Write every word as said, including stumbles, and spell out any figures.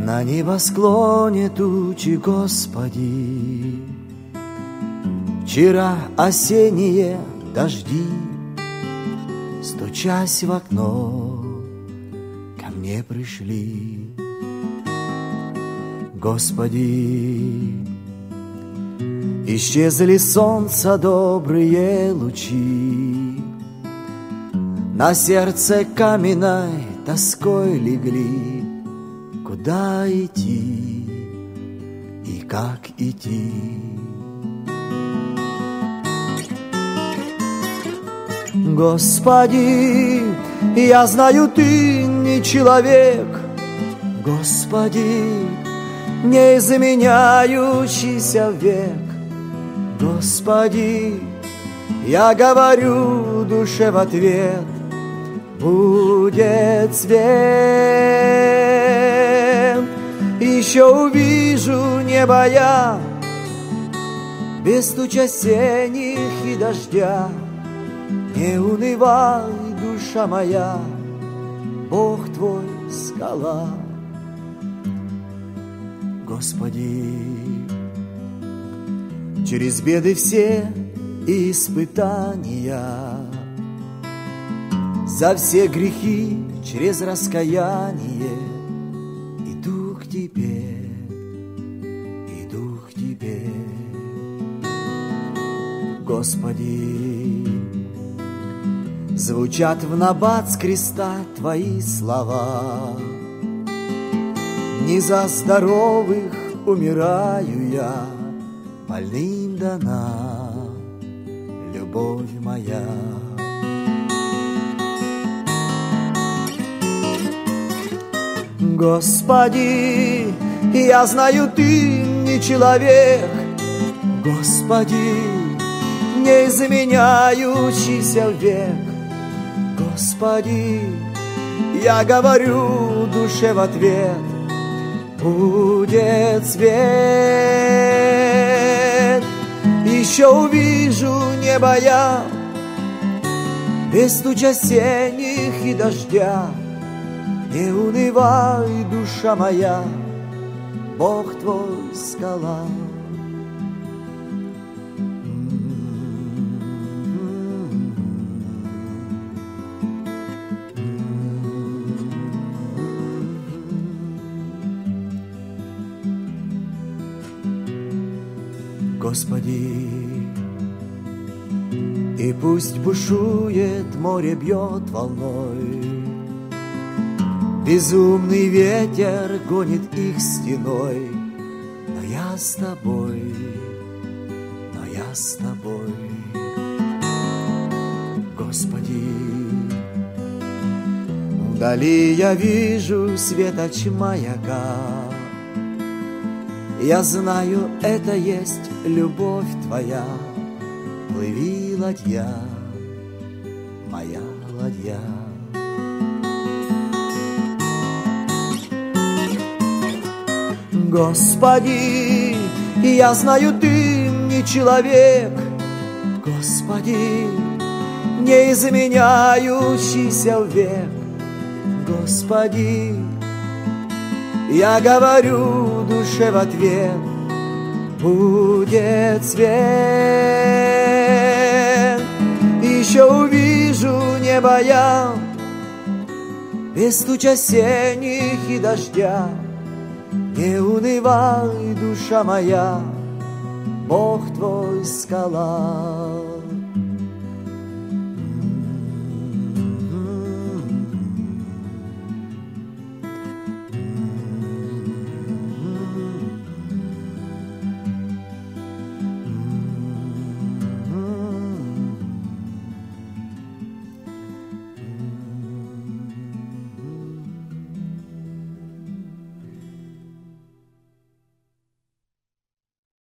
На небосклоне тучи, Господи, вчера осенние дожди, стучась в окно, ко мне пришли. Господи, исчезли солнца добрые лучи, на сердце каменной тоской легли. Куда идти и как идти? Господи, я знаю, Ты не человек, Господи, не изменяющийся век. Господи, я говорю душе в ответ: будет свет, еще увижу небо я, без туч осенних и дождя. Не унывай, душа моя, Бог твой скала. Господи, через беды все и испытания, за все грехи через раскаяние иду к Тебе, иду к Тебе. Господи, звучат в набат с креста Твои слова. Не за здоровых умираю я, больным дана любовь моя. Господи, я знаю, Ты не человек, Господи, не изменяющийся век. Господи, я говорю душе в ответ: будет свет, еще увижу небо я, без туч осенних и дождя. Не унывай, душа моя, Бог твой скала. Господи, и пусть бушует, море бьет волной, безумный ветер гонит их стеной, но я с Тобой, но я с Тобой. Господи, вдали я вижу светоч маяка. Я знаю, это есть любовь Твоя. Плыви, ладья, моя ладья. Господи, я знаю, Ты не человек, Господи, не изменяющийся век. Господи, я говорю душе в ответ: будет свет, еще увижу небо я, без туч осенних и дождя. Не унывай, душа моя, Бог твой скала.